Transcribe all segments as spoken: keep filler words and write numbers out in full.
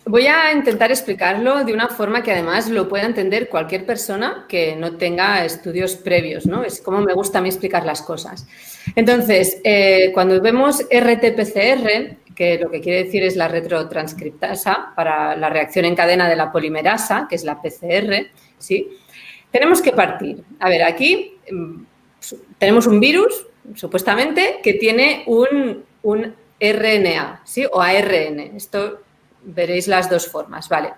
Voy a intentar explicarlo de una forma que además lo pueda entender cualquier persona que no tenga estudios previos, ¿no? Es como me gusta a mí explicar las cosas. Entonces, eh, cuando vemos R T P C R, que lo que quiere decir es la retrotranscriptasa para la reacción en cadena de la polimerasa, que es la P C R, ¿sí? Tenemos que partir. A ver, aquí tenemos un virus, supuestamente, que tiene un, un R N A, ¿sí? O A R N. Esto veréis las dos formas, ¿vale?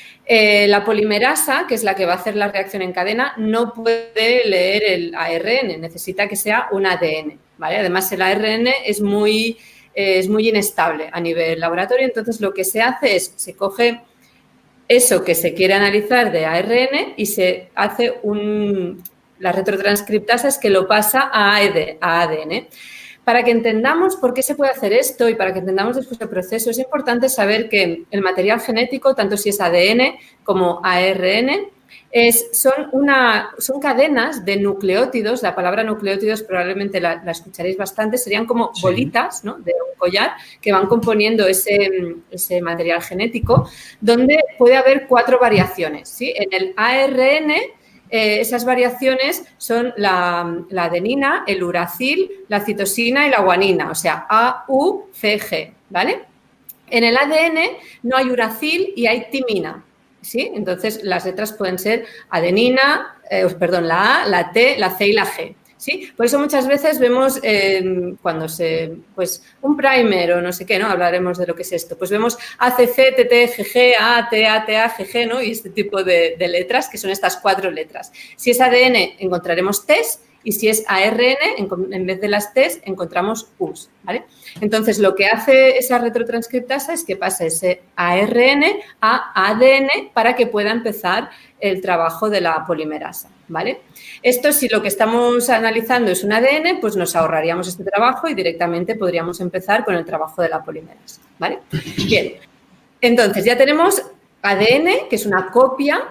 Eh, la polimerasa, que es la que va a hacer la reacción en cadena, no puede leer el A R N, necesita que sea un A D N, ¿vale? Además, el A R N es muy, eh, es muy inestable a nivel laboratorio, entonces lo que se hace es, se coge eso que se quiere analizar de A R N y se hace un... La retrotranscriptasa es que lo pasa a A D N. Para que entendamos por qué se puede hacer esto y para que entendamos después el proceso, es importante saber que el material genético, tanto si es A D N como A R N, es, son, una, son cadenas de nucleótidos. La palabra nucleótidos probablemente la, la escucharéis bastante. Serían como sí. bolitas, ¿no?, de un collar que van componiendo ese, ese material genético, donde puede haber cuatro variaciones, ¿sí? En el A R N... Eh, esas variaciones son la, la adenina, el uracil, la citosina y la guanina, o sea, A, U, C, G, ¿vale? En el A D N no hay uracil y hay timina, ¿sí? Entonces, las letras pueden ser adenina, eh, perdón, la A, la T, la C y la G, ¿sí? Por eso muchas veces vemos eh, cuando se, pues, un primer o no sé qué, ¿no? Hablaremos de lo que es esto. Pues vemos A C C, T T, G G, A, T A, T A, G G, ¿no? Y este tipo de, de letras, que son estas cuatro letras. Si es A D N, encontraremos Ts, y si es A R N, en, en vez de las Ts, encontramos Us, ¿vale? Entonces, lo que hace esa retrotranscriptasa es que pasa ese A R N a A D N para que pueda empezar el trabajo de la polimerasa, ¿vale? Esto, si lo que estamos analizando es un A D N, pues nos ahorraríamos este trabajo y directamente podríamos empezar con el trabajo de la polimerasa, ¿vale? Bien, entonces ya tenemos A D N, que es una copia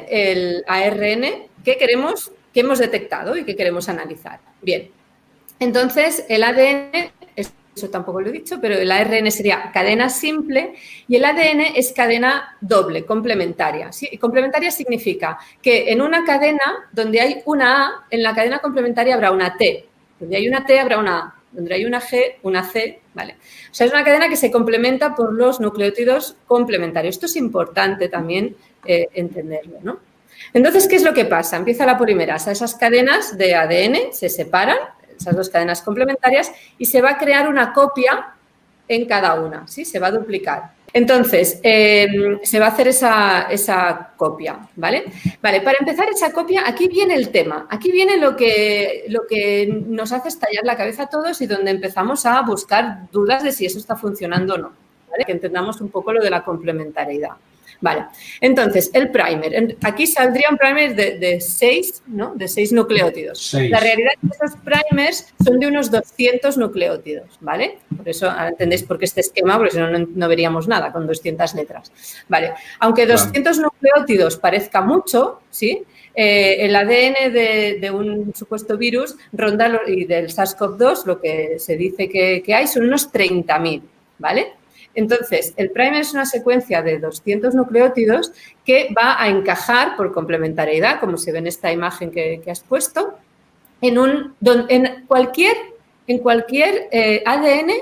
del A R N que queremos, que hemos detectado y que queremos analizar. Bien, entonces el A D N, eso tampoco lo he dicho, pero el A R N sería cadena simple y el A D N es cadena doble, complementaria. ¿Sí? Y complementaria significa que en una cadena donde hay una A, en la cadena complementaria habrá una T. Donde hay una T habrá una A. Donde hay una G, una C, ¿vale? O sea, es una cadena que se complementa por los nucleótidos complementarios. Esto es importante también eh, entenderlo, ¿no? Entonces, ¿qué es lo que pasa? Empieza la polimerasa. Esas cadenas de A D N se separan, esas dos cadenas complementarias, y se va a crear una copia en cada una, ¿sí? Se va a duplicar. Entonces, eh, se va a hacer esa, esa copia, ¿vale? Vale, para empezar esa copia, aquí viene el tema. Aquí viene lo que, lo que nos hace estallar la cabeza a todos y donde empezamos a buscar dudas de si eso está funcionando o no, ¿vale? Que entendamos un poco lo de la complementariedad. Vale, entonces, el primer. Aquí saldría un primer de, de seis, ¿no? De seis nucleótidos. Seis. La realidad es que estos primers son de unos doscientos nucleótidos, ¿vale? Por eso ahora entendéis por qué este esquema, porque si no, no, no veríamos nada con doscientas letras. Vale, aunque doscientos claro. nucleótidos parezca mucho, ¿sí? Eh, el A D N de, de un supuesto virus ronda, lo, y del SARS-CoV dos, lo que se dice que, que hay son unos treinta mil, ¿vale? Entonces, el primer es una secuencia de doscientos nucleótidos que va a encajar por complementariedad, como se ve en esta imagen que, que has puesto, en, un, en cualquier, en cualquier eh, A D N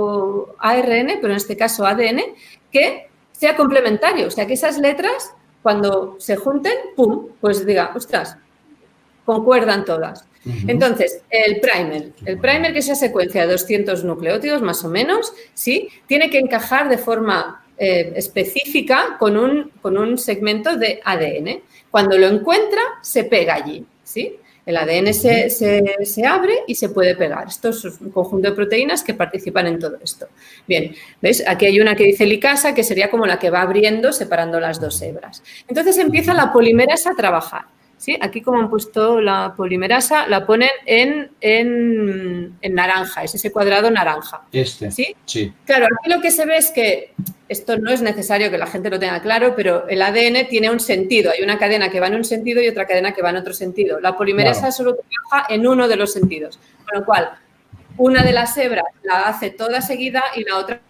o A R N, pero en este caso A D N, que sea complementario. O sea, que esas letras, cuando se junten, ¡pum!, pues diga, ostras, concuerdan todas. Entonces, el primer, el primer que es esa secuencia de doscientos nucleótidos más o menos, ¿sí? Tiene que encajar de forma eh, específica con un, con un segmento de A D N. Cuando lo encuentra, se pega allí, ¿sí? El A D N se, se, se abre y se puede pegar. Esto es un conjunto de proteínas que participan en todo esto. Bien, ¿veis? Aquí hay una que dice licasa, que sería como la que va abriendo, separando las dos hebras. Entonces, empieza la polimerasa a trabajar. ¿Sí? Aquí, como han puesto la polimerasa, la ponen en, en, en naranja, es ese cuadrado naranja. Este, ¿sí? sí. Claro, aquí lo que se ve es que, esto no es necesario que la gente lo tenga claro, pero el A D N tiene un sentido. Hay una cadena que va en un sentido y otra cadena que va en otro sentido. La polimerasa claro. solo trabaja en uno de los sentidos, con lo cual, una de las hebras la hace toda seguida y la otra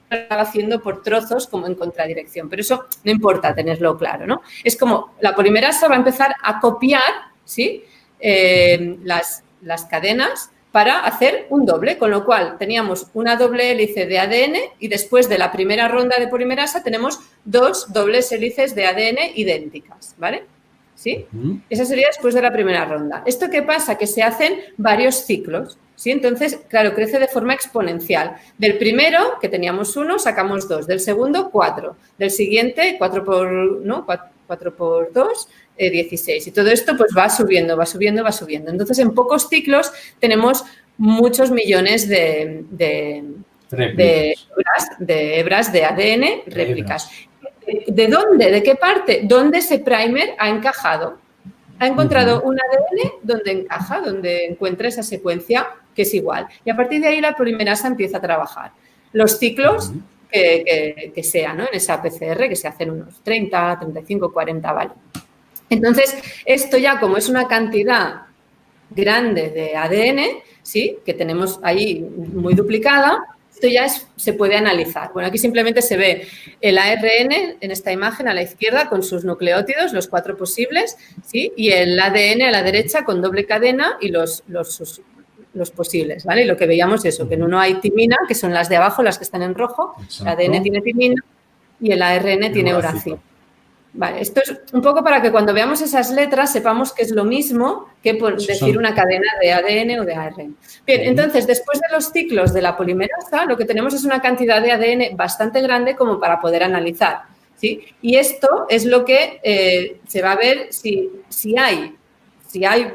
estaba haciendo por trozos como en contradirección, pero eso no importa tenerlo claro, ¿no? Es como la polimerasa va a empezar a copiar, ¿sí? Eh, las, las cadenas para hacer un doble, con lo cual teníamos una doble hélice de A D N y después de la primera ronda de polimerasa tenemos dos dobles hélices de A D N idénticas, ¿vale? ¿Sí? Uh-huh. Esa sería después de la primera ronda. ¿Esto qué pasa? Que se hacen varios ciclos, ¿sí? Entonces, claro, crece de forma exponencial. Del primero, que teníamos uno, sacamos dos. Del segundo, cuatro. Del siguiente, cuatro por, ¿no? cuatro por dos, eh, dieciséis. Y todo esto pues va subiendo, va subiendo, va subiendo. Entonces, en pocos ciclos tenemos muchos millones de, de, de, hebras, de hebras de A D N réplicas. ¿De dónde? ¿De qué parte? ¿Dónde ese primer ha encajado? Ha encontrado uh-huh. un A D N donde encaja, donde encuentra esa secuencia que es igual. Y a partir de ahí la polimerasa empieza a trabajar. Los ciclos uh-huh. que, que, que sean, ¿no? En esa P C R, que se hacen unos treinta, treinta y cinco, cuarenta, ¿vale? Entonces, esto ya como es una cantidad grande de A D N, ¿sí? Que tenemos ahí muy duplicada, esto ya es, se puede analizar. Bueno, aquí simplemente se ve el A R N en esta imagen a la izquierda con sus nucleótidos, los cuatro posibles, ¿sí? Y el A D N a la derecha con doble cadena y los, los, sus, los posibles, ¿vale? Y lo que veíamos es eso, que en uno hay timina, que son las de abajo, las que están en rojo, exacto. El A D N tiene timina y el A R N tiene uracilo. Vale, esto es un poco para que cuando veamos esas letras sepamos que es lo mismo que por decir una cadena de A D N o de A R N. Bien, entonces, después de los ciclos de la polimerasa, lo que tenemos es una cantidad de A D N bastante grande como para poder analizar, ¿sí? Y esto es lo que eh, se va a ver si, si, hay, si hay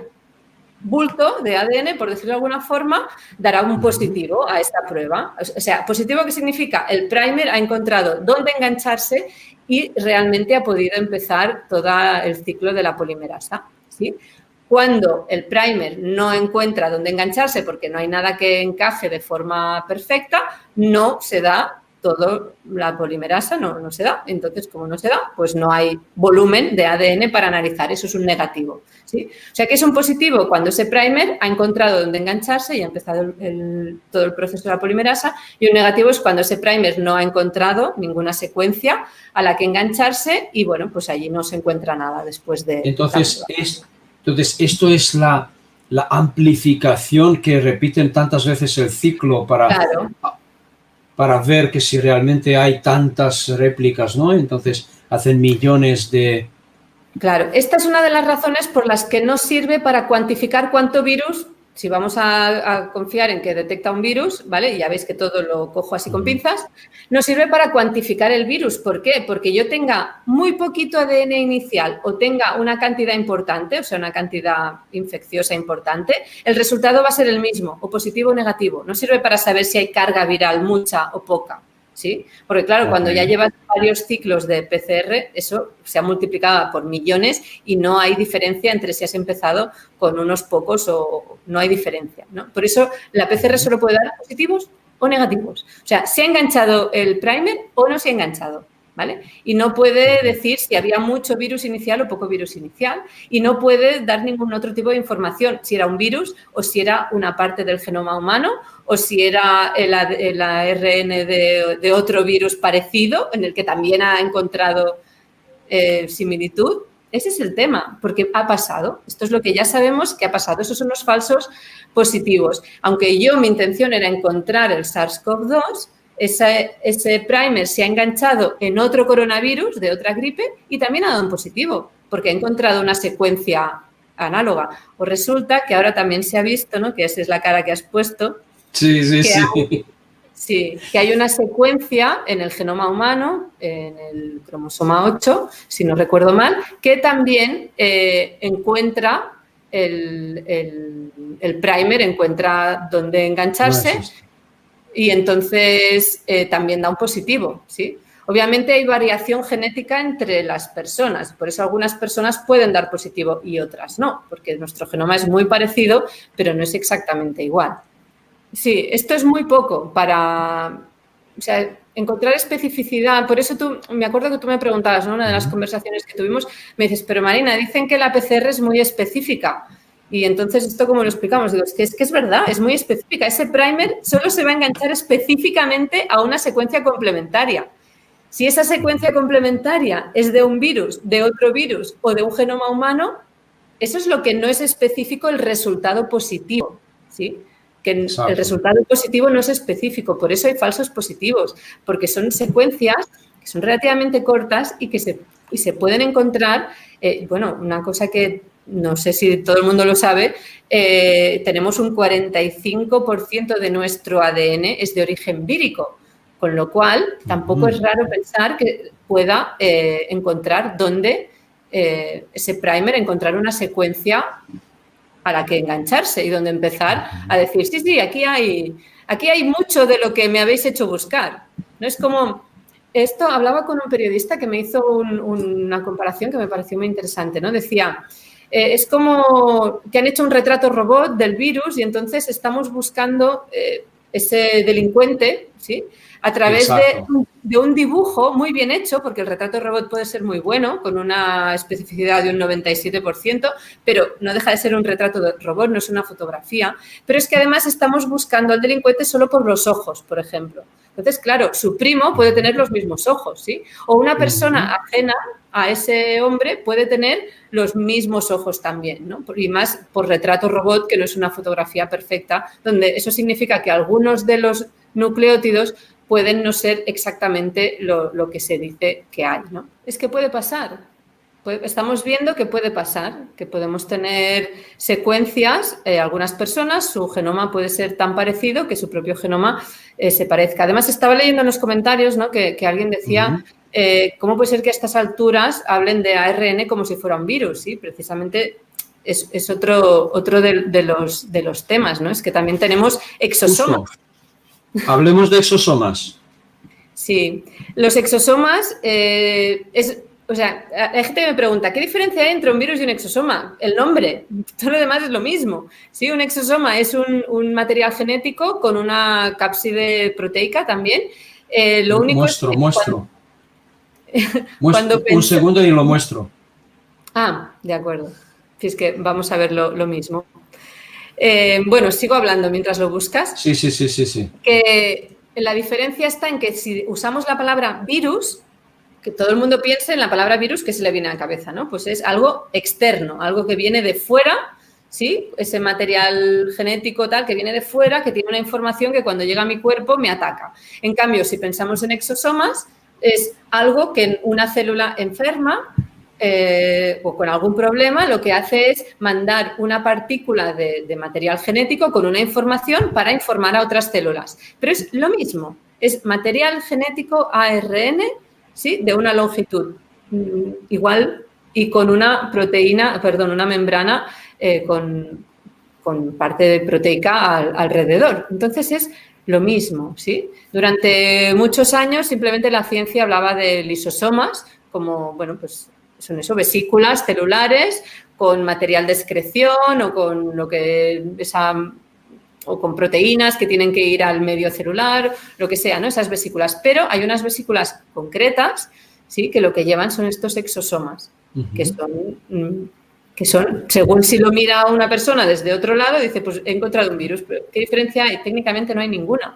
bulto de A D N, por decirlo de alguna forma, dará un positivo a esta prueba. O sea, positivo, ¿qué significa? El primer ha encontrado dónde engancharse y realmente ha podido empezar todo el ciclo de la polimerasa, ¿sí? Cuando el primer no encuentra dónde engancharse porque no hay nada que encaje de forma perfecta, no se da toda la polimerasa, no, no se da. Entonces, como no se da, pues no hay volumen de A D N para analizar. Eso es un negativo, ¿sí? O sea, que es un positivo cuando ese primer ha encontrado dónde engancharse y ha empezado el, el, todo el proceso de la polimerasa, y un negativo es cuando ese primer no ha encontrado ninguna secuencia a la que engancharse y, bueno, pues allí no se encuentra nada después de... Entonces, es, entonces esto es la, la amplificación que repiten tantas veces el ciclo para... Claro. para ver que si realmente hay tantas réplicas, ¿no? Entonces, hacen millones de... Claro, esta es una de las razones por las que no sirve para cuantificar cuánto virus, si vamos a, a confiar en que detecta un virus, ¿vale? Ya veis que todo lo cojo así con pinzas, no sirve para cuantificar el virus. ¿Por qué? Porque yo tenga muy poquito A D N inicial o tenga una cantidad importante, o sea, una cantidad infecciosa importante, el resultado va a ser el mismo, o positivo o negativo. No sirve para saber si hay carga viral mucha o poca, ¿sí? Porque, claro, cuando ya llevas varios ciclos de P C R, eso se ha multiplicado por millones y no hay diferencia entre si has empezado con unos pocos o no hay diferencia, ¿no? Por eso la P C R solo puede dar positivos o negativos. O sea, ¿se ha enganchado el primer o no se ha enganchado? ¿Vale? Y no puede decir si había mucho virus inicial o poco virus inicial y no puede dar ningún otro tipo de información, si era un virus o si era una parte del genoma humano o si era el, el A R N de, de otro virus parecido en el que también ha encontrado eh, similitud. Ese es el tema, porque ha pasado. Esto es lo que ya sabemos que ha pasado. Esos son los falsos positivos. Aunque yo, mi intención era encontrar el SARS CoV dos, Ese, ese primer se ha enganchado en otro coronavirus de otra gripe y también ha dado un positivo, porque ha encontrado una secuencia análoga. O resulta que ahora también se ha visto, ¿no? Que esa es la cara que has puesto. Sí, sí, sí. Hay, sí, que hay una secuencia en el genoma humano, en el cromosoma ocho, si no recuerdo mal, que también eh, encuentra el, el, el primer, encuentra dónde engancharse. No, y entonces eh, también da un positivo, ¿sí? Obviamente hay variación genética entre las personas, por eso algunas personas pueden dar positivo y otras no, porque nuestro genoma es muy parecido, pero no es exactamente igual. Sí, esto es muy poco para, o sea, encontrar especificidad. Por eso tú, me acuerdo que tú me preguntabas, ¿no? Una de las conversaciones que tuvimos, me dices, pero Marina, dicen que la P C R es muy específica. Y entonces, ¿esto cómo lo explicamos? Digo, es que, es que es verdad, es muy específica. Ese primer solo se va a enganchar específicamente a una secuencia complementaria. Si esa secuencia complementaria es de un virus, de otro virus o de un genoma humano, eso es lo que no es específico el resultado positivo, ¿sí? Que Exacto. El resultado positivo no es específico, por eso hay falsos positivos, porque son secuencias que son relativamente cortas y que se, y se pueden encontrar, eh, bueno, una cosa que no sé si todo el mundo lo sabe, eh, tenemos un cuarenta y cinco por ciento de nuestro A D N es de origen vírico, con lo cual tampoco es raro pensar que pueda eh, encontrar dónde eh, ese primer, encontrar una secuencia a la que engancharse y donde empezar a decir, sí, sí, aquí hay, aquí hay mucho de lo que me habéis hecho buscar. No es como, esto hablaba con un periodista que me hizo un, una comparación que me pareció muy interesante, ¿no? Decía, eh, es como que han hecho un retrato robot del virus y entonces estamos buscando eh, ese delincuente, ¿sí? A través de, de un dibujo muy bien hecho, porque el retrato robot puede ser muy bueno, con una especificidad de un noventa y siete por ciento, pero no deja de ser un retrato de robot, no es una fotografía. Pero es que además estamos buscando al delincuente solo por los ojos, por ejemplo. Entonces, claro, su primo puede tener los mismos ojos, ¿sí? O una persona ajena a ese hombre puede tener los mismos ojos también, ¿no? Y más por retrato robot, que no es una fotografía perfecta, donde eso significa que algunos de los nucleótidos pueden no ser exactamente lo, lo que se dice que hay, ¿no? Es que puede pasar. Estamos viendo que puede pasar, que podemos tener secuencias, eh, algunas personas, su genoma puede ser tan parecido que su propio genoma eh, se parezca. Además, estaba leyendo en los comentarios, ¿no? que, que alguien decía, uh-huh. eh, ¿cómo puede ser que a estas alturas hablen de A R N como si fuera un virus? ¿Sí? Precisamente es, es otro, otro de, de, los, de los temas, ¿no? Es que también tenemos exosomas. Justo. Hablemos de exosomas. Sí, los exosomas, eh, es, o sea, hay gente que me pregunta, ¿qué diferencia hay entre un virus y un exosoma? El nombre, todo lo demás es lo mismo. Sí, un exosoma es un, un material genético con una cápside proteica también. Eh, lo único muestro, es que muestro. Cuando, muestro cuando un pensé... segundo y lo muestro. Ah, de acuerdo. Si es que vamos a ver lo, lo mismo. Eh, bueno, sigo hablando mientras lo buscas. Sí, sí, sí, sí, sí. Que la diferencia está en que si usamos la palabra virus, que todo el mundo piense en la palabra virus, que se le viene a la cabeza, ¿no? Pues es algo externo, algo que viene de fuera, ¿sí? Ese material genético tal que viene de fuera, que tiene una información que cuando llega a mi cuerpo me ataca. En cambio, si pensamos en exosomas, es algo que una célula enferma Eh, o con algún problema, lo que hace es mandar una partícula de, de material genético con una información para informar a otras células. Pero es lo mismo, es material genético A R N, ¿sí? De una longitud mm, igual y con una proteína, perdón, una membrana eh, con, con parte proteica al, alrededor. Entonces es lo mismo, ¿sí? Durante muchos años simplemente la ciencia hablaba de lisosomas como, bueno, pues son eso, vesículas celulares con material de excreción o con lo que esa, o con proteínas que tienen que ir al medio celular, lo que sea, ¿no? Esas vesículas. Pero hay unas vesículas concretas, ¿sí? Que lo que llevan son estos exosomas, uh-huh. que son, que son, según si lo mira una persona desde otro lado, dice, pues he encontrado un virus, pero ¿qué diferencia hay? Técnicamente no hay ninguna.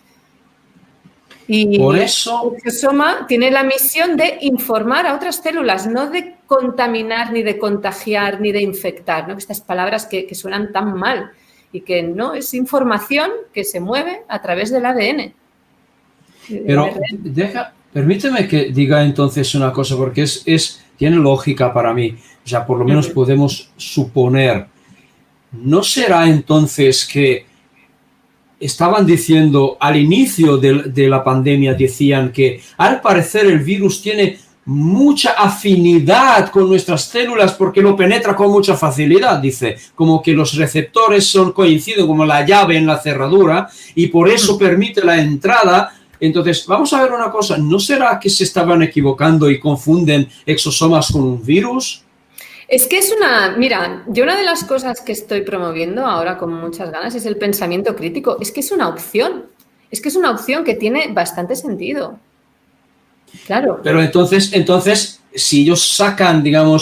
Y por eso el exosoma tiene la misión de informar a otras células, no de contaminar, ni de contagiar, ni de infectar, ¿no? Estas palabras que, que suenan tan mal y que no, es información que se mueve a través del A D N. Pero deja, permíteme que diga entonces una cosa, porque es, es, tiene lógica para mí, o sea, por lo menos uh-huh. podemos suponer, ¿no será entonces que estaban diciendo al inicio de, de la pandemia, decían que al parecer el virus tiene mucha afinidad con nuestras células porque lo penetra con mucha facilidad, dice, como que los receptores son coinciden como la llave en la cerradura y por eso permite la entrada? Entonces, vamos a ver una cosa, ¿no será que se estaban equivocando y confunden exosomas con un virus? Es que es una, mira, yo una de las cosas que estoy promoviendo ahora con muchas ganas es el pensamiento crítico. Es que es una opción, es que es una opción que tiene bastante sentido. Claro. Pero entonces, entonces si ellos sacan, digamos,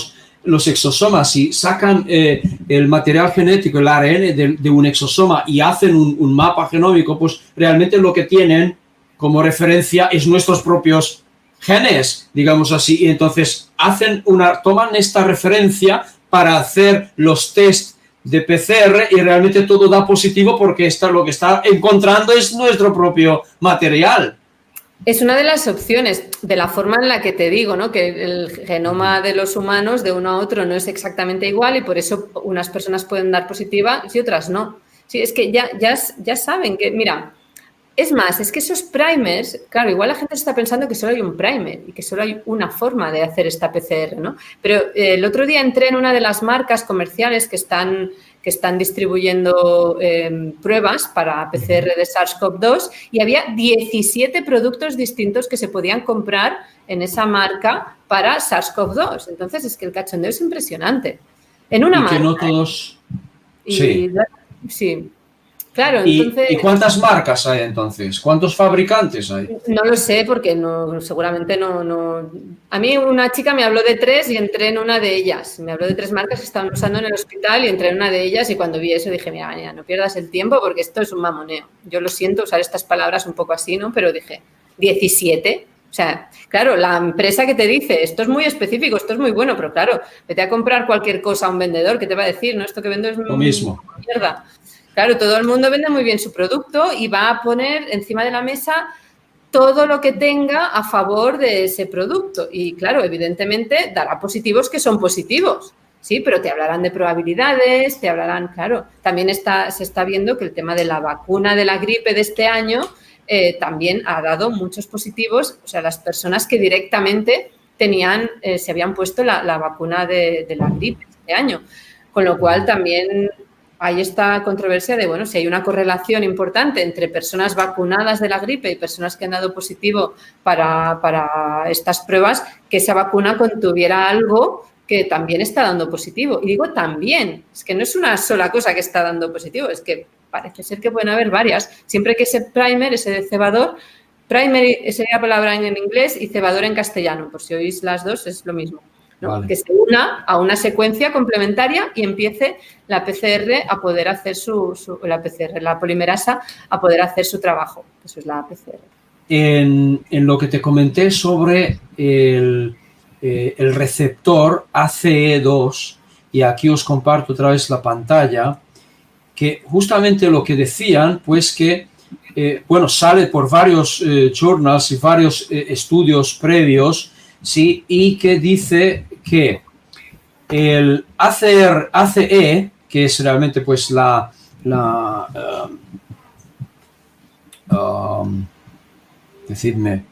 los exosomas y sacan eh, el material genético, el A R N de, de un exosoma y hacen un, un mapa genómico, pues realmente lo que tienen como referencia es nuestros propios genes, digamos así, y entonces hacen una, toman esta referencia para hacer los test de P C R y realmente todo da positivo porque está, lo que está encontrando es nuestro propio material. Es una de las opciones, de la forma en la que te digo, ¿no? Que el genoma de los humanos de uno a otro no es exactamente igual y por eso unas personas pueden dar positiva y otras no. Sí, es que ya, ya, ya saben que, mira, es más, es que esos primers, claro, igual la gente está pensando que solo hay un primer y que solo hay una forma de hacer esta P C R, ¿no? Pero eh, el otro día entré en una de las marcas comerciales que están... que están distribuyendo eh, pruebas para P C R de SARS CoV dos y había diecisiete productos distintos que se podían comprar en esa marca para SARS CoV dos. Entonces, es que el cachondeo es impresionante. En una y marca. Que no todos... Y, sí. Sí. Claro, ¿Y, entonces... ¿Y cuántas marcas hay entonces? ¿Cuántos fabricantes hay? No lo sé porque no, seguramente no, no... A mí una chica me habló de tres y entré en una de ellas. Me habló de tres marcas que estaban usando en el hospital y entré en una de ellas y cuando vi eso dije, mira, mira, no pierdas el tiempo porque esto es un mamoneo. Yo lo siento usar estas palabras un poco así, ¿no? Pero dije, diecisiete. O sea, claro, la empresa que te dice, esto es muy específico, esto es muy bueno, pero claro, vete a comprar cualquier cosa a un vendedor, ¿qué te va a decir? No, esto que vendo es lo mismo. Mierda. Claro, todo el mundo vende muy bien su producto y va a poner encima de la mesa todo lo que tenga a favor de ese producto. Y claro, evidentemente dará positivos que son positivos, sí, pero te hablarán de probabilidades, te hablarán, claro. También está, se está viendo que el tema de la vacuna de la gripe de este año eh, también ha dado muchos positivos, o sea, las personas que directamente tenían, eh, se habían puesto la, la vacuna de, de la gripe este año. Con lo cual también... hay esta controversia de, bueno, si hay una correlación importante entre personas vacunadas de la gripe y personas que han dado positivo para, para estas pruebas, que esa vacuna contuviera algo que también está dando positivo. Y digo también, es que no es una sola cosa que está dando positivo, es que parece ser que pueden haber varias. Siempre que ese primer, ese cebador, primer sería palabra en inglés y cebador en castellano, por si oís las dos es lo mismo. ¿no? Vale. Que se una a una secuencia complementaria y empiece la P C R a poder hacer su, su la P C R, la polimerasa a poder hacer su trabajo. Eso es la P C R. En, en lo que te comenté sobre el, eh, el receptor A C E dos, y aquí os comparto otra vez la pantalla, que justamente lo que decían, pues que, eh, bueno, sale por varios eh, journals y varios eh, estudios previos, ¿sí? Y que dice que el A C E, que es realmente pues la, la um, um, decidme,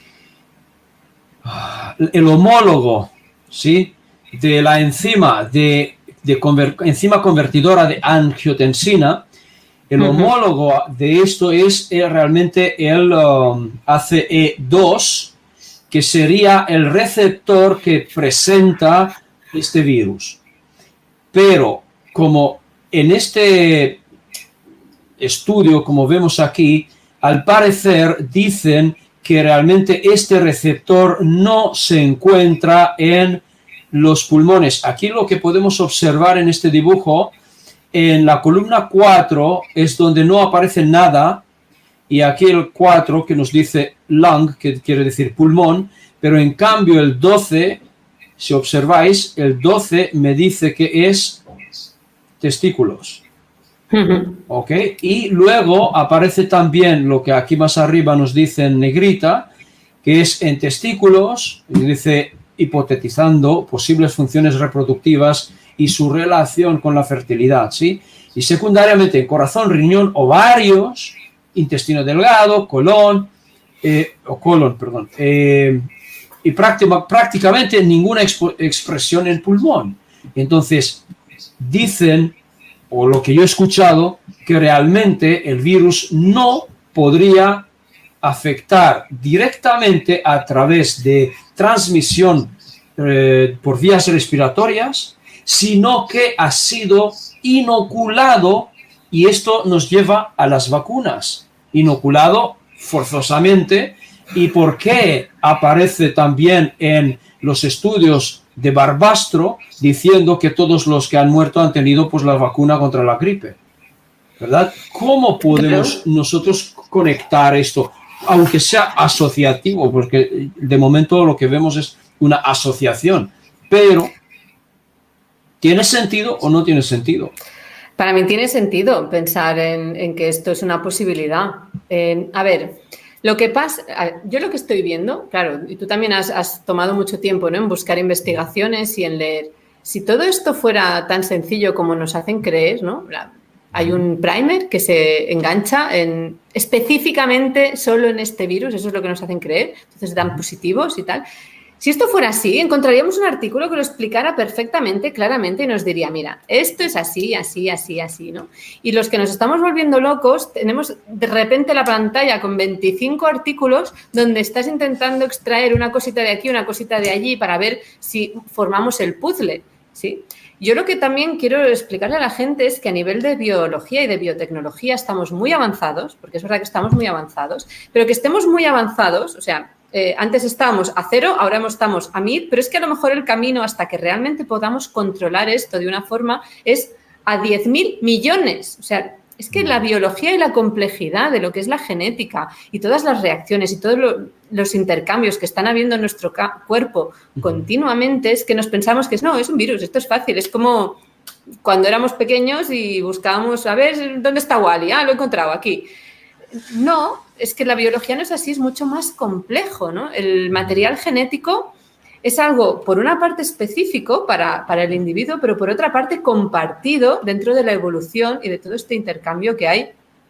el homólogo, ¿sí? De la enzima, de, de conver, enzima convertidora de angiotensina, el uh-huh. homólogo de esto es eh, realmente el um, A C E dos, que sería el receptor que presenta este virus. Pero como en este estudio, como vemos aquí, al parecer dicen que realmente este receptor no se encuentra en los pulmones. Aquí lo que podemos observar en este dibujo, en la columna cuatro es donde no aparece nada, y aquí el cuatro que nos dice lung, que quiere decir pulmón, pero en cambio el doce, si observáis, el doce me dice que es testículos. ¿Ok? Y luego aparece también lo que aquí más arriba nos dice en negrita, que es en testículos, y dice hipotetizando posibles funciones reproductivas y su relación con la fertilidad, ¿sí? Y secundariamente en corazón, riñón, ovarios, intestino delgado, colon, eh, o colon, perdón, eh, y práctica, prácticamente ninguna expo, expresión en pulmón. Entonces, dicen, o lo que yo he escuchado, que realmente el virus no podría afectar directamente a través de transmisión eh, por vías respiratorias, sino que ha sido inoculado, y esto nos lleva a las vacunas, inoculado forzosamente. ¿Y por qué aparece también en los estudios de Barbastro diciendo que todos los que han muerto han tenido pues la vacuna contra la gripe, ¿verdad? ¿Cómo podemos nosotros conectar esto, aunque sea asociativo? Porque de momento lo que vemos es una asociación, pero ¿tiene sentido o no tiene sentido? Para mí tiene sentido pensar en, en que esto es una posibilidad. Eh, a ver, lo que pasa, yo lo que estoy viendo, claro, y tú también has, has tomado mucho tiempo, ¿no?, en buscar investigaciones y en leer. Si todo esto fuera tan sencillo como nos hacen creer, ¿no? Hay un primer que se engancha en, específicamente solo en este virus, eso es lo que nos hacen creer, entonces dan positivos y tal. Si esto fuera así, encontraríamos un artículo que lo explicara perfectamente, claramente y nos diría, mira, esto es así, así, así, así, ¿no? Y los que nos estamos volviendo locos, tenemos de repente la pantalla con veinticinco artículos donde estás intentando extraer una cosita de aquí, una cosita de allí para ver si formamos el puzzle, ¿sí? Yo lo que también quiero explicarle a la gente es que a nivel de biología y de biotecnología estamos muy avanzados, porque es verdad que estamos muy avanzados, pero que estemos muy avanzados, o sea, Eh, antes estábamos a cero, ahora estamos a mil, pero es que a lo mejor el camino hasta que realmente podamos controlar esto de una forma es a diez mil millones. O sea, es que la biología y la complejidad de lo que es la genética y todas las reacciones y todos lo, los intercambios que están habiendo en nuestro cuerpo continuamente es que nos pensamos que es, no, es un virus, esto es fácil, es como cuando éramos pequeños y buscábamos, a ver, ¿dónde está Wally? Ah, lo he encontrado aquí. No, es que la biología no es así, es mucho más complejo, ¿no? El material genético es algo, por una parte, específico para, para el individuo, pero por otra parte compartido dentro de la evolución y de todo este intercambio que hay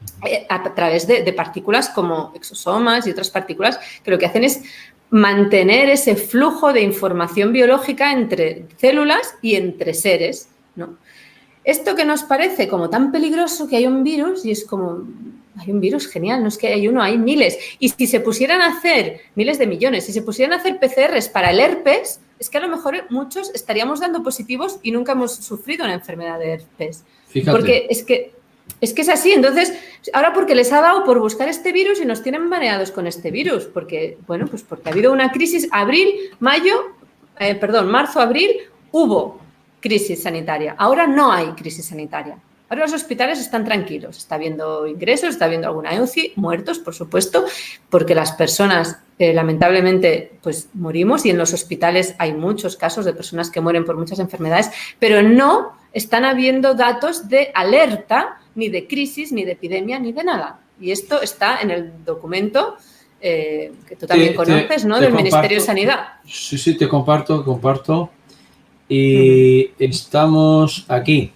a través de, de partículas como exosomas y otras partículas que lo que hacen es mantener ese flujo de información biológica entre células y entre seres, ¿no? Esto que nos parece como tan peligroso que hay un virus y es como... Hay un virus, genial, no es que hay uno, hay miles. Y si se pusieran a hacer, miles de millones, si se pusieran a hacer P C Rs para el herpes, es que a lo mejor muchos estaríamos dando positivos y nunca hemos sufrido una enfermedad de herpes. Fíjate. Porque es que, es que es así. Entonces, ahora porque les ha dado por buscar este virus y nos tienen mareados con este virus. Porque, bueno, pues porque ha habido una crisis, abril, mayo, eh, perdón, marzo, abril, hubo crisis sanitaria. Ahora no hay crisis sanitaria. Ahora los hospitales están tranquilos, está habiendo ingresos, está habiendo alguna U C I, muertos, por supuesto, porque las personas, eh, lamentablemente, pues morimos y en los hospitales hay muchos casos de personas que mueren por muchas enfermedades, pero no están habiendo datos de alerta, ni de crisis, ni de epidemia, ni de nada. Y esto está en el documento eh, que tú también te, conoces, te, ¿no? Te Del comparto, Ministerio de Sanidad. Sí, sí, te comparto, comparto. Y uh-huh. Estamos aquí.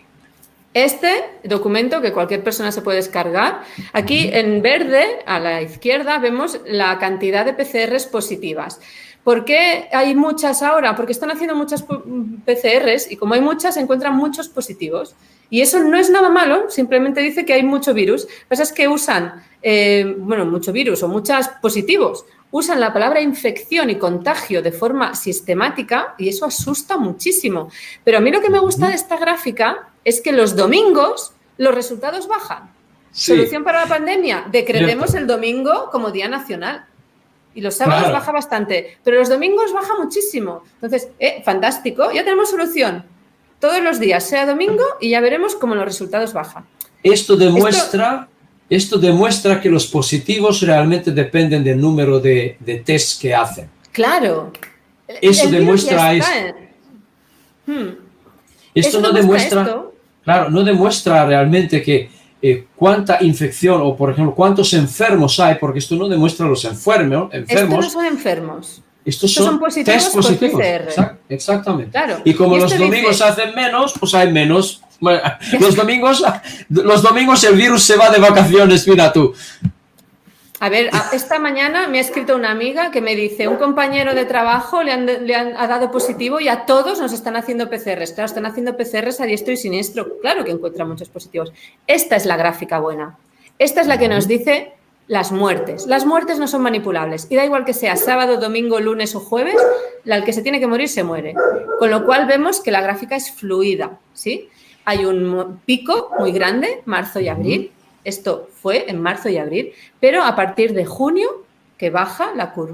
Este documento que cualquier persona se puede descargar, aquí en verde a la izquierda vemos la cantidad de P C Rs positivas. ¿Por qué hay muchas ahora? Porque están haciendo muchas P C Rs y como hay muchas se encuentran muchos positivos. Y eso no es nada malo, simplemente dice que hay mucho virus. Lo que pasa es que usan, eh, bueno, mucho virus o muchos positivos. Usan la palabra infección y contagio de forma sistemática y eso asusta muchísimo. Pero a mí lo que me gusta de esta gráfica es que los domingos los resultados bajan. Sí. Solución para la pandemia, decretemos Cierto. El domingo como Día Nacional. Y los sábados claro. baja bastante, pero los domingos baja muchísimo. Entonces, eh, fantástico, ya tenemos solución. Todos los días, sea domingo, y ya veremos cómo los resultados bajan. Esto demuestra... Esto, Esto demuestra que los positivos realmente dependen del número de, de tests que hacen. Claro. Eso demuestra esto. Hmm. Esto no demuestra, esto. Claro, no demuestra realmente que eh, cuánta infección o, por ejemplo, cuántos enfermos hay, porque esto no demuestra los enfermos. enfermos. Estos no son enfermos. Estos, estos son, son positivos test positivos. P C R. Exact, exactamente. Claro. Y como y los domingos dice... hacen menos, pues hay menos. Bueno, los domingos, los domingos el virus se va de vacaciones, mira tú. A ver, esta mañana me ha escrito una amiga que me dice, un compañero de trabajo le han, le han ha dado positivo y a todos nos están haciendo P C Rs. Claro, están haciendo P C Rs a diestro y siniestro. Claro que encuentran muchos positivos. Esta es la gráfica buena. Esta es la que nos dice las muertes. Las muertes no son manipulables. Y da igual que sea sábado, domingo, lunes o jueves, el que se tiene que morir se muere. Con lo cual vemos que la gráfica es fluida, ¿sí? Hay un pico muy grande, marzo y abril. Esto fue en marzo y abril, pero a partir de junio, que baja la curva,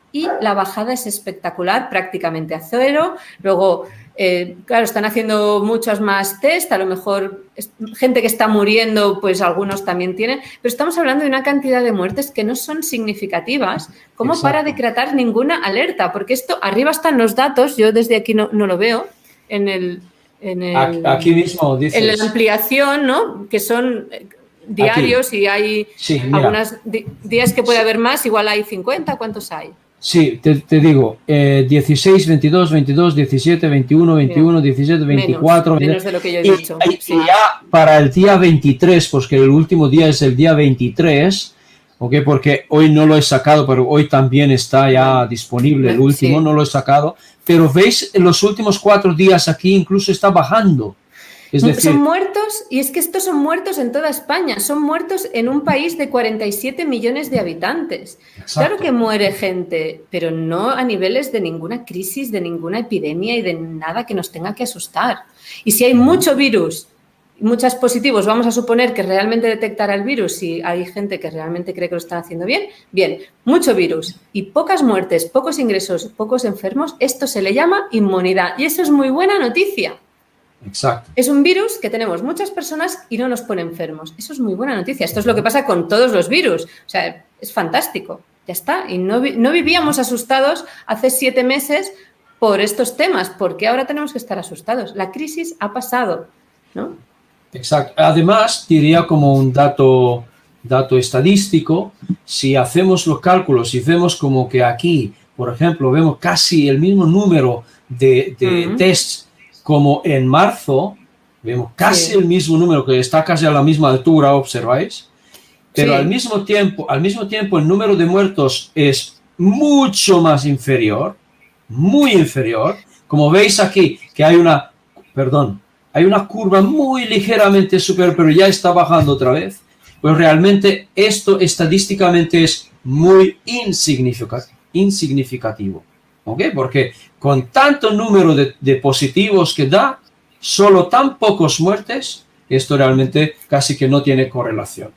y la bajada es espectacular, prácticamente a cero. Luego, eh, claro, están haciendo muchos más test, a lo mejor es, gente que está muriendo, pues algunos también tienen, pero estamos hablando de una cantidad de muertes que no son significativas como Exacto. para decretar ninguna alerta, porque esto, arriba están los datos, yo desde aquí no, no lo veo, en el... En el, aquí mismo dices. En la ampliación, ¿no? Que son diarios aquí. Y hay sí, algunos días que puede haber más, igual hay cincuenta, ¿cuántos hay? Sí, te, te digo, eh, dieciséis, veintidós, veintidós, diecisiete, veintiuno, veintiuno, diecisiete, veinticuatro. Menos, menos de lo que yo he y, dicho. Y, sí. y ya para el día veintitrés, porque el último día es el día veintitrés, ¿okay? Porque hoy no lo he sacado, pero hoy también está ya disponible el último, sí. No lo he sacado. Pero veis, en los últimos cuatro días aquí incluso está bajando. Es decir, son muertos, y es que estos son muertos en toda España, son muertos en un país de cuarenta y siete millones de habitantes. Exacto. Claro que muere gente, pero no a niveles de ninguna crisis, de ninguna epidemia y de nada que nos tenga que asustar. Y si hay mucho virus, muchos positivos, vamos a suponer que realmente detectará el virus y hay gente que realmente cree que lo están haciendo bien, bien, mucho virus y pocas muertes, pocos ingresos, pocos enfermos, esto se le llama inmunidad y eso es muy buena noticia. Exacto. Es un virus que tenemos muchas personas y no nos pone enfermos. Eso es muy buena noticia. Esto es lo que pasa con todos los virus. O sea, es fantástico. Ya está. Y no, no vivíamos asustados hace siete meses por estos temas. ¿Por qué ahora tenemos que estar asustados? La crisis ha pasado, ¿no? Exacto. Además, diría como un dato, dato estadístico, si hacemos los cálculos y vemos como que aquí, por ejemplo, vemos casi el mismo número de, de uh-huh. tests como en marzo, vemos casi sí. el mismo número, que está casi a la misma altura, observáis, pero sí. al mismo tiempo, al mismo tiempo el número de muertos es mucho más inferior, muy inferior, como veis aquí, que hay una, perdón, hay una curva muy ligeramente superior, pero ya está bajando otra vez, pues realmente esto estadísticamente es muy insignificativo, insignificativo. ¿Okay? Porque con tanto número de, de positivos que da, solo tan pocos muertes, esto realmente casi que no tiene correlación.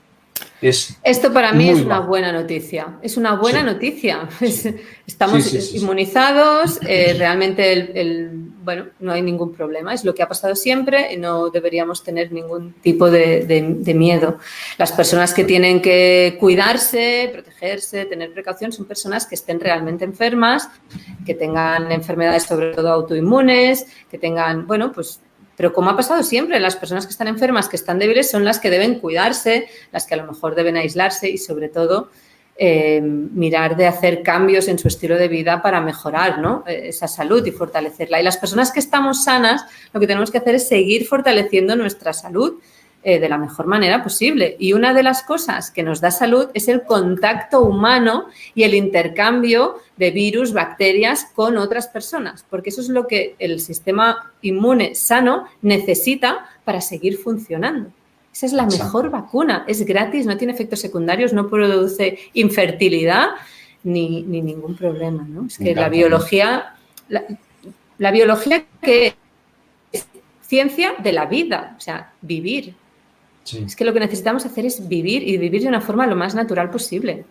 Es Esto para mí es una bajo. buena noticia. Es una buena sí. noticia. Sí. Estamos sí, sí, sí, inmunizados, sí. Eh, realmente el, el, bueno, no hay ningún problema. Es lo que ha pasado siempre y no deberíamos tener ningún tipo de, de, de miedo. Las personas que tienen que cuidarse, protegerse, tener precaución, son personas que estén realmente enfermas, que tengan enfermedades sobre todo autoinmunes, que tengan, bueno, pues... Pero como ha pasado siempre, las personas que están enfermas, que están débiles, son las que deben cuidarse, las que a lo mejor deben aislarse y, sobre todo, eh, mirar de hacer cambios en su estilo de vida para mejorar, ¿no? esa salud y fortalecerla. Y las personas que estamos sanas, lo que tenemos que hacer es seguir fortaleciendo nuestra salud eh, de la mejor manera posible. Y una de las cosas que nos da salud es el contacto humano y el intercambio de virus, bacterias con otras personas, porque eso es lo que el sistema inmune sano necesita para seguir funcionando. Esa es la mejor vacuna, es gratis, no tiene efectos secundarios, no produce infertilidad ni, ni ningún problema, ¿no? Es que la biología, la, la biología que es ciencia de la vida, o sea, vivir. Sí. Es que lo que necesitamos hacer es vivir y vivir de una forma lo más natural posible.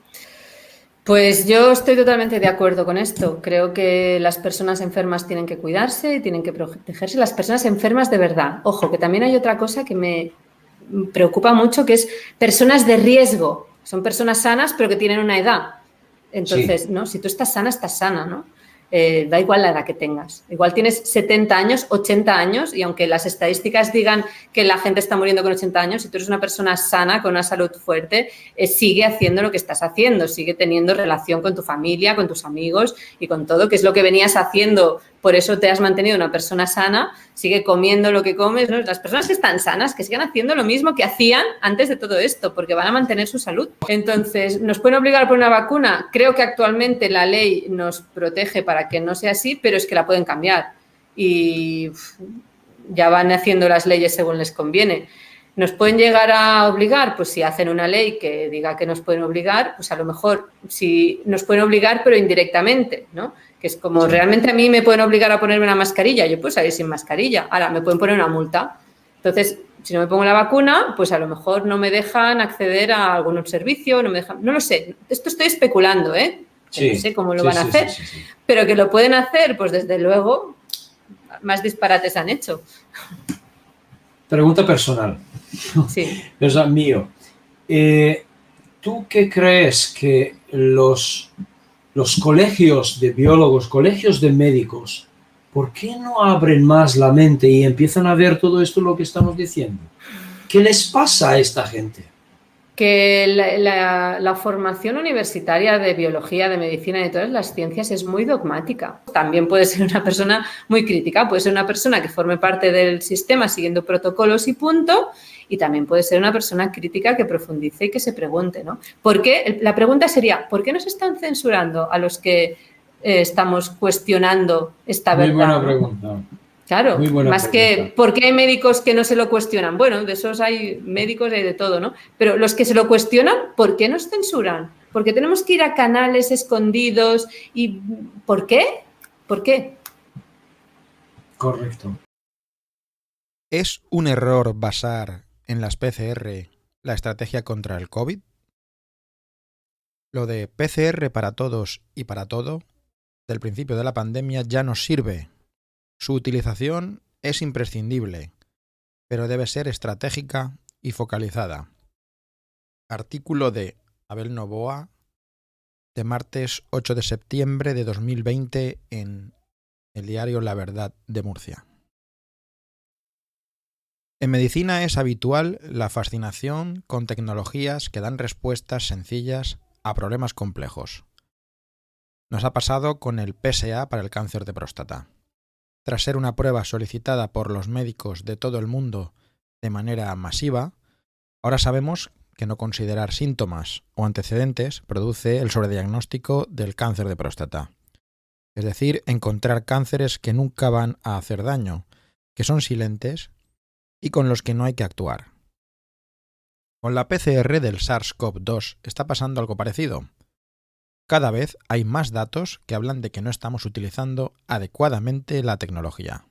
Pues yo estoy totalmente de acuerdo con esto. Creo que las personas enfermas tienen que cuidarse y tienen que protegerse. Las personas enfermas de verdad. Ojo, que también hay otra cosa que me preocupa mucho, que es personas de riesgo. Son personas sanas, pero que tienen una edad. Entonces, sí. ¿no? Si tú estás sana, estás sana, ¿no? Eh, da igual la edad que tengas. Igual tienes setenta años, ochenta años, y aunque las estadísticas digan que la gente está muriendo con ochenta años, si tú eres una persona sana, con una salud fuerte, eh, sigue haciendo lo que estás haciendo, sigue teniendo relación con tu familia, con tus amigos y con todo, que es lo que venías haciendo. Por eso te has mantenido una persona sana, sigue comiendo lo que comes, ¿no? Las personas que están sanas, que sigan haciendo lo mismo que hacían antes de todo esto, porque van a mantener su salud. Entonces, ¿nos pueden obligar por una vacuna? Creo que actualmente la ley nos protege para que no sea así, pero es que la pueden cambiar. Y uf, ya van haciendo las leyes según les conviene. ¿Nos pueden llegar a obligar? Pues si hacen una ley que diga que nos pueden obligar, pues a lo mejor sí nos pueden obligar, pero indirectamente, ¿no? Que es como, realmente a mí me pueden obligar a ponerme una mascarilla, yo puedo salir sin mascarilla, ahora me pueden poner una multa. Entonces, si no me pongo la vacuna, pues a lo mejor no me dejan acceder a algún servicio, no me dejan, no lo sé, esto estoy especulando, ¿eh? que sí, no sé cómo lo sí, van sí, a hacer, sí, sí, sí. pero que lo pueden hacer, pues desde luego, más disparates han hecho. Pregunta personal. Sí. Cosa mío. Eh, ¿Tú qué crees que los, los colegios de biólogos, colegios de médicos, ¿por qué no abren más la mente y empiezan a ver todo esto lo que estamos diciendo? ¿Qué les pasa a esta gente? Que la, la, la formación universitaria de biología, de medicina y de todas las ciencias es muy dogmática. También puede ser una persona muy crítica, puede ser una persona que forme parte del sistema siguiendo protocolos y punto, y también puede ser una persona crítica que profundice y que se pregunte, ¿no? ¿Por qué? La pregunta sería, ¿por qué nos están censurando a los que eh, estamos cuestionando esta Muy verdad? buena pregunta. Claro, Muy buena más pregunta. que, ¿por qué hay médicos que no se lo cuestionan? Bueno, de esos hay médicos, hay de todo, ¿no? Pero los que se lo cuestionan, ¿por qué nos censuran? ¿Por qué tenemos que ir a canales escondidos? ¿Y por qué? ¿Por qué? Correcto. ¿Es un error basar en las P C R la estrategia contra el COVID? Lo de P C R para todos y para todo, del principio de la pandemia, ya nos sirve. Su utilización es imprescindible, pero debe ser estratégica y focalizada. Artículo de Abel Novoa, de martes ocho de septiembre de dos mil veinte en el diario La Verdad de Murcia. En medicina es habitual la fascinación con tecnologías que dan respuestas sencillas a problemas complejos. Nos ha pasado con el P S A para el cáncer de próstata. Tras ser una prueba solicitada por los médicos de todo el mundo de manera masiva, ahora sabemos que no considerar síntomas o antecedentes produce el sobrediagnóstico del cáncer de próstata. Es decir, encontrar cánceres que nunca van a hacer daño, que son silentes y con los que no hay que actuar. Con la P C R del SARS CoV dos está pasando algo parecido. Cada vez hay más datos que hablan de que no estamos utilizando adecuadamente la tecnología.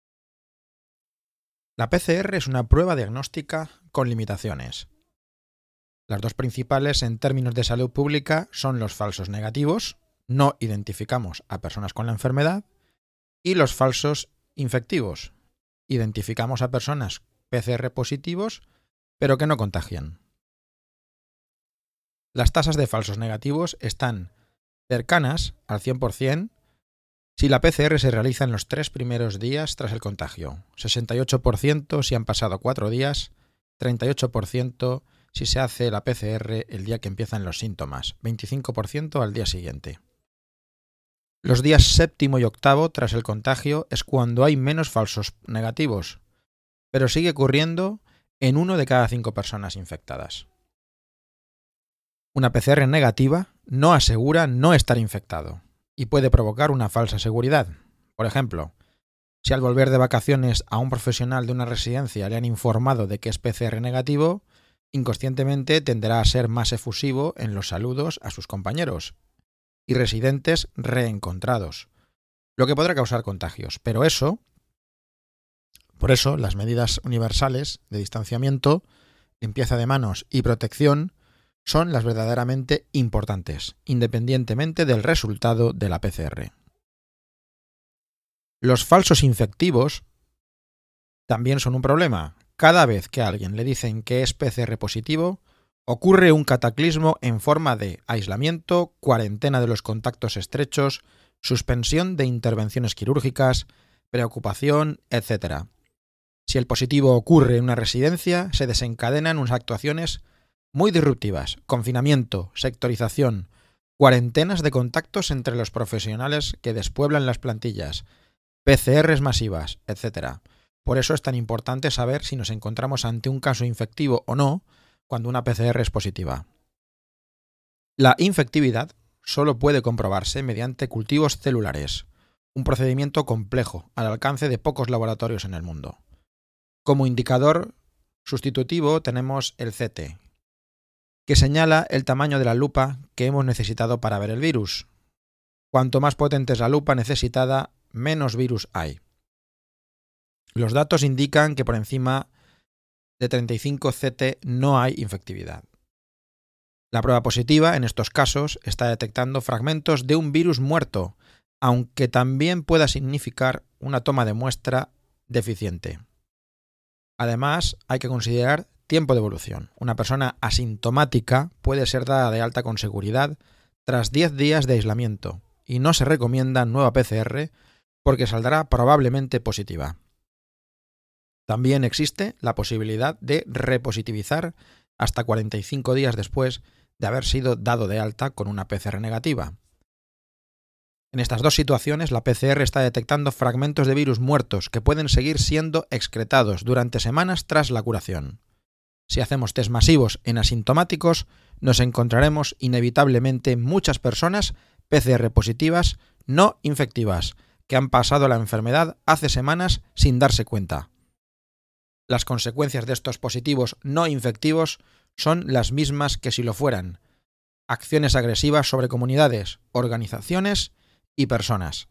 La P C R es una prueba diagnóstica con limitaciones. Las dos principales en términos de salud pública son los falsos negativos, no identificamos a personas con la enfermedad, y los falsos infectivos, identificamos a personas P C R positivos, pero que no contagian. Las tasas de falsos negativos están cercanas al cien por ciento si la P C R se realiza en los tres primeros días tras el contagio, sesenta y ocho por ciento si han pasado cuatro días, treinta y ocho por ciento si se hace la P C R el día que empiezan los síntomas, veinticinco por ciento al día siguiente. Los días séptimo y octavo tras el contagio es cuando hay menos falsos negativos, pero sigue ocurriendo en uno de cada cinco personas infectadas. Una P C R negativa no asegura no estar infectado y puede provocar una falsa seguridad. Por ejemplo, si al volver de vacaciones a un profesional de una residencia le han informado de que es P C R negativo, inconscientemente tenderá a ser más efusivo en los saludos a sus compañeros y residentes reencontrados, lo que podrá causar contagios. Pero eso, por eso, las medidas universales de distanciamiento, limpieza de manos y protección son las verdaderamente importantes, independientemente del resultado de la P C R. Los falsos infectivos también son un problema. Cada vez que a alguien le dicen que es P C R positivo, ocurre un cataclismo en forma de aislamiento, cuarentena de los contactos estrechos, suspensión de intervenciones quirúrgicas, preocupación, etcétera. Si el positivo ocurre en una residencia, se desencadenan unas actuaciones muy disruptivas: confinamiento, sectorización, cuarentenas de contactos entre los profesionales que despueblan las plantillas, P C Rs masivas, etcétera. Por eso es tan importante saber si nos encontramos ante un caso infectivo o no cuando una P C R es positiva. La infectividad solo puede comprobarse mediante cultivos celulares, un procedimiento complejo al alcance de pocos laboratorios en el mundo. Como indicador sustitutivo tenemos el C T, que señala el tamaño de la lupa que hemos necesitado para ver el virus. Cuanto más potente es la lupa necesitada, menos virus hay. Los datos indican que por encima de treinta y cinco C T no hay infectividad. La prueba positiva, en estos casos, está detectando fragmentos de un virus muerto, aunque también pueda significar una toma de muestra deficiente. Además, hay que considerar tiempo de evolución. Una persona asintomática puede ser dada de alta con seguridad tras diez días de aislamiento y no se recomienda nueva P C R porque saldrá probablemente positiva. También existe la posibilidad de repositivizar hasta cuarenta y cinco días después de haber sido dado de alta con una P C R negativa. En estas dos situaciones, la P C R está detectando fragmentos de virus muertos que pueden seguir siendo excretados durante semanas tras la curación. Si hacemos test masivos en asintomáticos, nos encontraremos inevitablemente muchas personas P C R positivas no infectivas, que han pasado la enfermedad hace semanas sin darse cuenta. Las consecuencias de estos positivos no infectivos son las mismas que si lo fueran: acciones agresivas sobre comunidades, organizaciones y personas.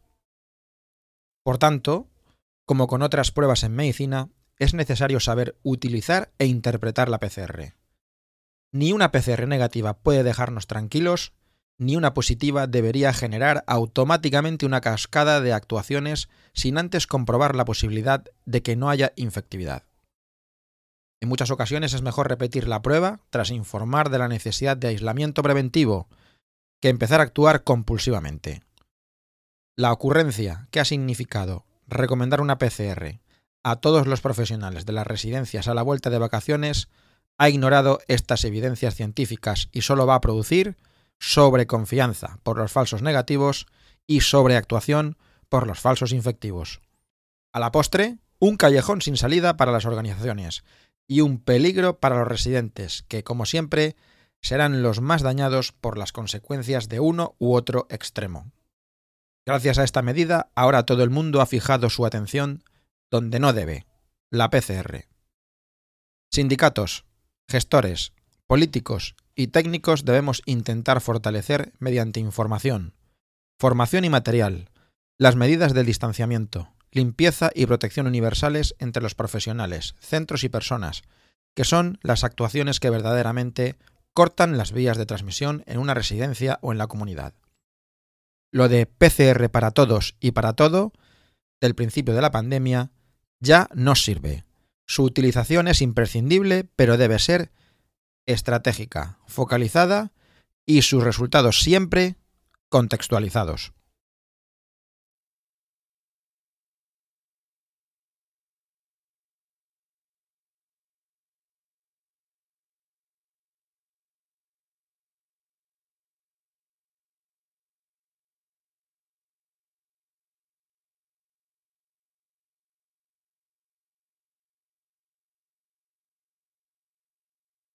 Por tanto, como con otras pruebas en medicina, es necesario saber utilizar e interpretar la P C R. Ni una P C R negativa puede dejarnos tranquilos, ni una positiva debería generar automáticamente una cascada de actuaciones sin antes comprobar la posibilidad de que no haya infectividad. En muchas ocasiones es mejor repetir la prueba tras informar de la necesidad de aislamiento preventivo que empezar a actuar compulsivamente. La ocurrencia que ha significado recomendar una P C R a todos los profesionales de las residencias a la vuelta de vacaciones ha ignorado estas evidencias científicas y solo va a producir sobreconfianza por los falsos negativos y sobreactuación por los falsos infectivos. A la postre, un callejón sin salida para las organizaciones y un peligro para los residentes que, como siempre, serán los más dañados por las consecuencias de uno u otro extremo. Gracias a esta medida, ahora todo el mundo ha fijado su atención donde no debe: la P C R. Sindicatos, gestores, políticos y técnicos debemos intentar fortalecer mediante información, formación y material, las medidas del distanciamiento, limpieza y protección universales entre los profesionales, centros y personas, que son las actuaciones que verdaderamente cortan las vías de transmisión en una residencia o en la comunidad. Lo de P C R para todos y para todo, del principio de la pandemia, ya no sirve. Su utilización es imprescindible, pero debe ser estratégica, focalizada y sus resultados siempre contextualizados.